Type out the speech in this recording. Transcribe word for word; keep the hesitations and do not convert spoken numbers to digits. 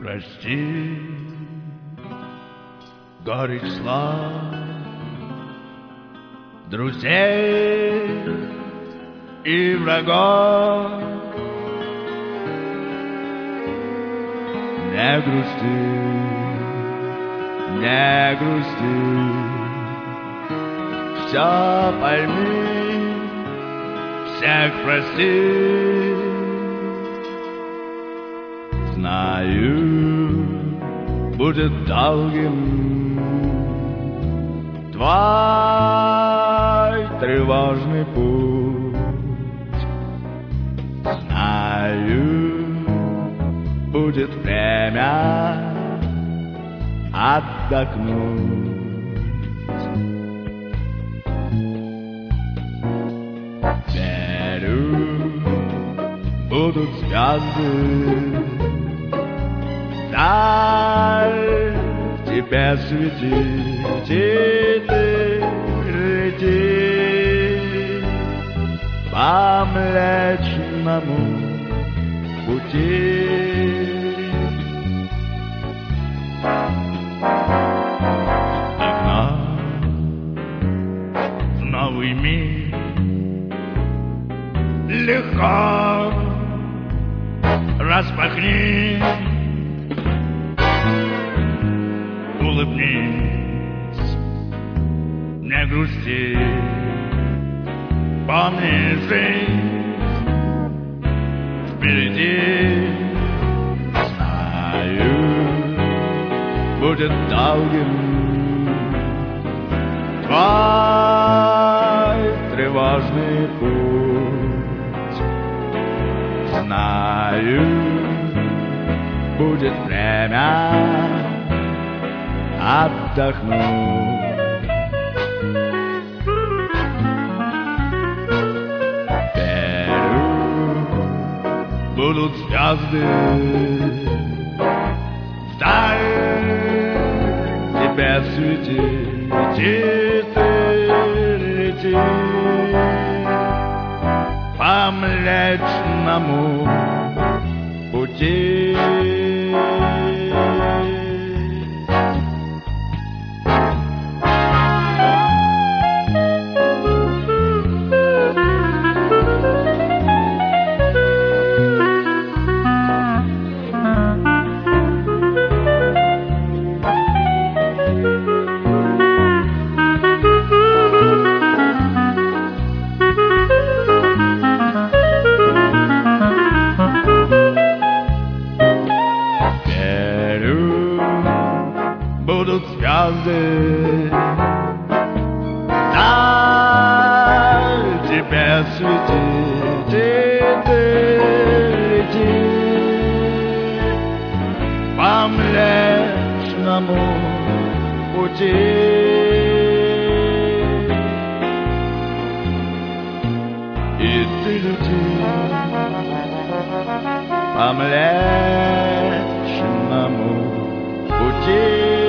Прости, горечь слов, друзей и врагов. Не грусти, не грусти, все пойми, всех прости. Знаю, будет долгим твой тревожный путь. Знаю, будет время отдохнуть. Верю, будут звезды, даль тебе светить, и ты лети по Млечному пути. И вновь в новый мир легко распахни. Улыбнись, не грусти, помни, жизнь впереди. Знаю, будет долгим твой тревожный путь. Знаю, будет время отдохнуть. Верю, будут звезды вдаль тебе светить, и ты лети по Млечному пути. Будут звезды даль тебе светить, и ты лети по Млечному пути. И ты лети по Млечному пути.